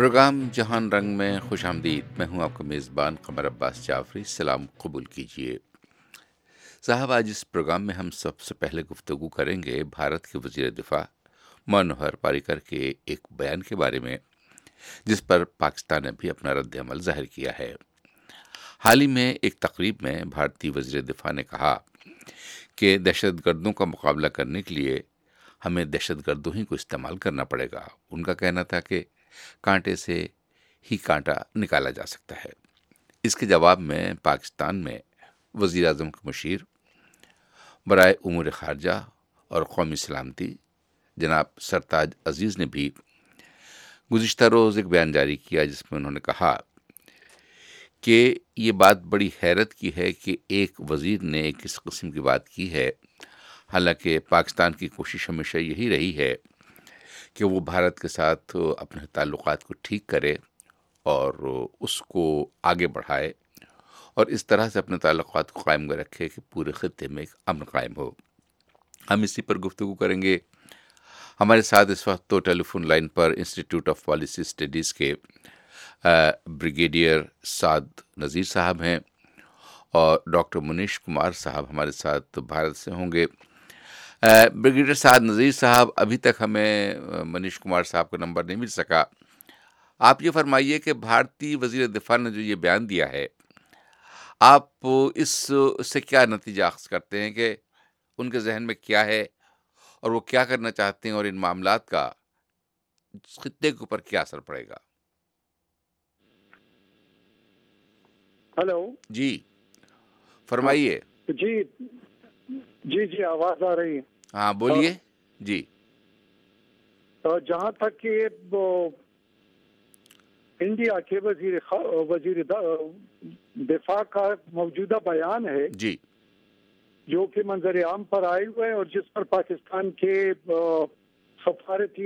Programme جہان رنگ میں خوش آمدید. میں ہوں آپ کا میزبان قمر عباس جعفری. سلام قبول کیجیے. صاحب، آج اس پروگرام میں ہم سب سے پہلے گفتگو کریں گے بھارت کے وزیر دفاع منوہر پاریکر کے ایک بیان کے بارے میں، جس پر پاکستان نے بھی اپنا رد عمل ظاہر کیا ہے. حال ہی میں ایک تقریب میں بھارتی وزیر دفاع نے کہا کہ دہشت گردوں کا مقابلہ کرنے کے لیے ہمیں دہشت گردوں ہی کو استعمال کرنا پڑے گا. ان کا کہنا تھا کہ کانٹے سے ہی کانٹا نکالا جا سکتا ہے. اس کے جواب میں پاکستان میں وزیر اعظم کے مشیر برائے امور خارجہ اور قومی سلامتی جناب سرتاج عزیز نے بھی گزشتہ روز ایک بیان جاری کیا، جس میں انہوں نے کہا کہ یہ بات بڑی حیرت کی ہے کہ ایک وزیر نے کس قسم کی بات کی ہے، حالانکہ پاکستان کی کوشش ہمیشہ یہی رہی ہے کہ وہ بھارت کے ساتھ اپنے تعلقات کو ٹھیک کرے اور اس کو آگے بڑھائے اور اس طرح سے اپنے تعلقات کو قائم رکھے کہ پورے خطے میں ایک امن قائم ہو. ہم اسی پر گفتگو کریں گے. ہمارے ساتھ اس وقت تو ٹیلی فون لائن پر انسٹیٹیوٹ آف پالیسی اسٹڈیز کے بریگیڈیئر سعد نذیر صاحب ہیں اور ڈاکٹر منیش کمار صاحب ہمارے ساتھ بھارت سے ہوں گے. بریگیڈیئر سعد نذیر صاحب، ابھی تک ہمیں منیش کمار صاحب کا نمبر نہیں مل سکا. آپ یہ فرمائیے کہ بھارتی وزیر دفاع نے جو یہ بیان دیا ہے، آپ اس سے کیا نتیجہ اخذ کرتے ہیں کہ ان کے ذہن میں کیا ہے اور وہ کیا کرنا چاہتے ہیں، اور ان معاملات کا خطے کے اوپر کیا اثر پڑے گا؟ ہلو جی فرمائیے. جی جی آواز آ رہی ہے؟ ہاں بولیے. جی جہاں تک کہ انڈیا کے وزیر دفاع کا موجودہ بیان ہے، جی جو کہ منظر عام پر آئے ہوئے اور جس پر پاکستان کے سفارتی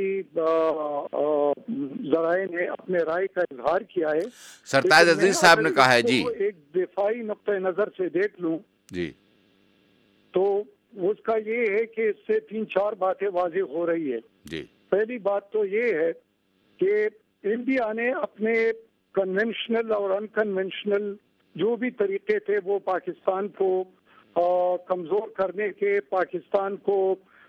ذرائع نے اپنے رائے کا اظہار کیا ہے. سرتاج عزیز صاحب نے کہا ہے. جی ایک دفاعی نقطۂ نظر سے دیکھ لوں جی تو اس کا یہ ہے کہ اس سے 3-4 باتیں واضح ہو رہی ہے. جی پہلی بات تو یہ ہے کہ انڈیا نے اپنے کنونشنل اور ان کنونشنل جو بھی طریقے تھے وہ پاکستان کو کمزور کرنے کے، پاکستان کو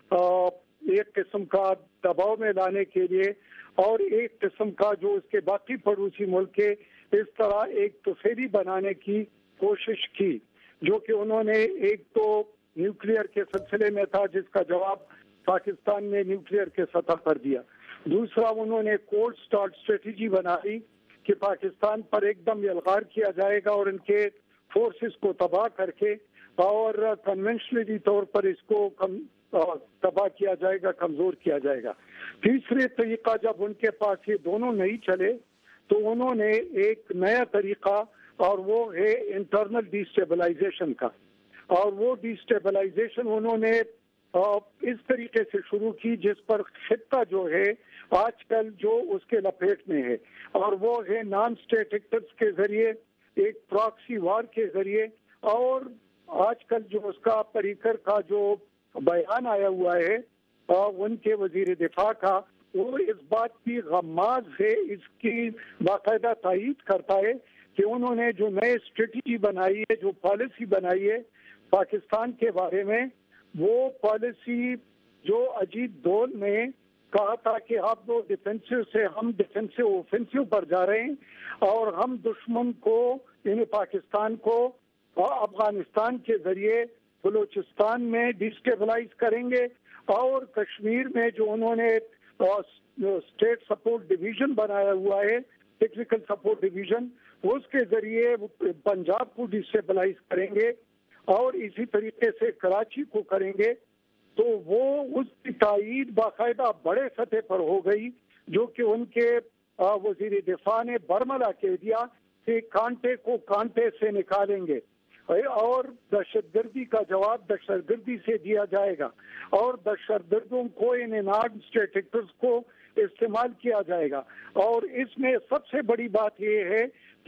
ایک قسم کا دباؤ میں لانے کے لیے اور ایک قسم کا جو اس کے باقی پڑوسی ملک کے اس طرح ایک تفیری بنانے کی کوشش کی، جو کہ انہوں نے ایک تو نیوکلیئر کے سلسلے میں تھا جس کا جواب پاکستان نے نیوکلیئر کے سطح پر دیا. دوسرا، انہوں نے کولڈ سٹارٹ اسٹریٹجی بنائی کہ پاکستان پر ایک دم یلغار کیا جائے گا اور ان کے فورسز کو تباہ کر کے اور کنونشنلی طور پر اس کو تباہ کیا جائے گا، کمزور کیا جائے گا. تیسرے طریقہ جب ان کے پاس یہ دونوں نہیں چلے تو انہوں نے ایک نیا طریقہ، اور وہ ہے انٹرنل ڈی اسٹیبلائزیشن کا، اور وہ ڈی اسٹیبلائزیشن انہوں نے اس طریقے سے شروع کی جس پر خطہ جو ہے آج کل جو اس کے لپیٹ میں ہے، اور وہ ہے نان اسٹیٹ ایکٹرز کے ذریعے، ایک پراکسی وار کے ذریعے. اور آج کل جو اس کا پاریکر کا جو بیان آیا ہوا ہے ان کے وزیر دفاع کا، وہ اس بات کی غماز ہے، اس کی باقاعدہ تائید کرتا ہے کہ انہوں نے جو نئے اسٹریٹجی بنائی ہے، جو پالیسی بنائی ہے پاکستان کے بارے میں، وہ پالیسی جو اجیت دول نے کہا تھا کہ آپ وہ ڈیفینسو سے ہم ڈیفینسو اوفینسو پر جا رہے ہیں اور ہم دشمن کو یعنی پاکستان کو افغانستان کے ذریعے بلوچستان میں ڈیسٹیبلائز کریں گے، اور کشمیر میں جو انہوں نے اسٹیٹ سپورٹ ڈویژن بنایا ہوا ہے، ٹیکنیکل سپورٹ ڈویژن، اس کے ذریعے پنجاب کو ڈیسٹیبلائز کریں گے اور اسی طریقے سے کراچی کو کریں گے. تو وہ اس کی تائید باقاعدہ بڑے سطح پر ہو گئی، جو کہ ان کے وزیر دفاع نے برملا کہہ دیا کہ کانٹے کو کانٹے سے نکالیں گے اور دہشت گردی کا جواب دہشت گردی سے دیا جائے گا، اور دہشت گردوں کو ان نان اسٹیٹ ایکٹرز کو استعمال کیا جائے گا. اور اس میں سب سے بڑی بات یہ ہے